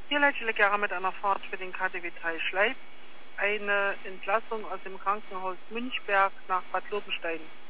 Hier lächle Gera mit einer Fahrt für den KTW 3 Schleib. Eine Entlassung aus dem Krankenhaus Münchberg nach Bad Lobenstein.